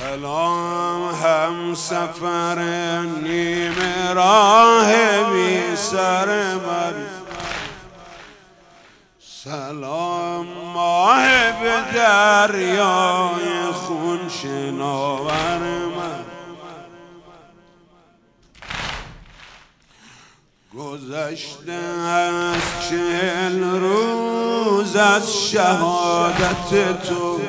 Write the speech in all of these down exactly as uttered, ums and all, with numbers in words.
سلام هم سفر نیمه راه بی سر من، سلام ماه به دریای خون شناور من. گذشته از چهل روز از شهادت تو،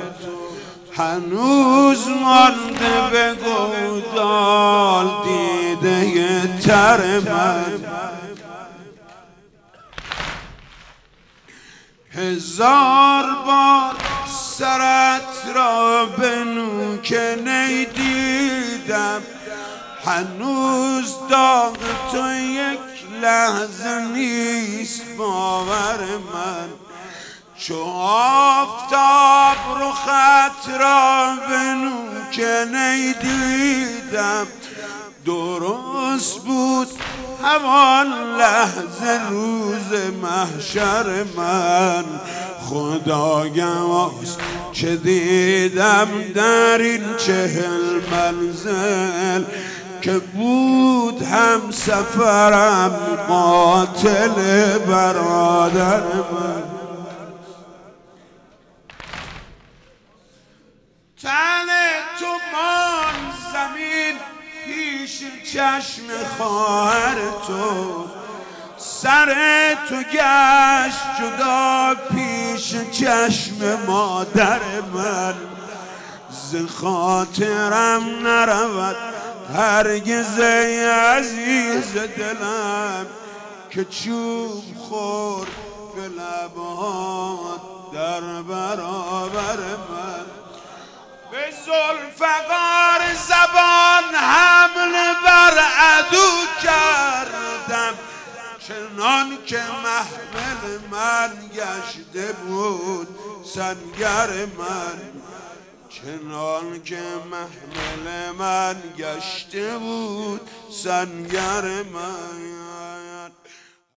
هنوز مانده به گودال دیده تر من. هزار بار سرت را به نوک نی دیدم، هنوز داغ تو یک لحظه نیست باور من. چو آفتاب رخت را به نوک نی دیدم، درست بود همان لحظه روز محشر من. خدا گواست که دیدم در این چهل منزل، که بود هم سفرم قاتل برادر من. تن تو مان زمین پیش چشم خواهر تو، سر تو گشت جدا پیش چشم مادر من. ز خاطرم نرود هرگز ای عزیز دلم، که چوب خورد به لبات در برابر من. به ذوالفقار زبان حمله بر عدو کردم، چنان که محمل من گشته بود سنگر من. چنان که محمل من گشته بود سنگر من.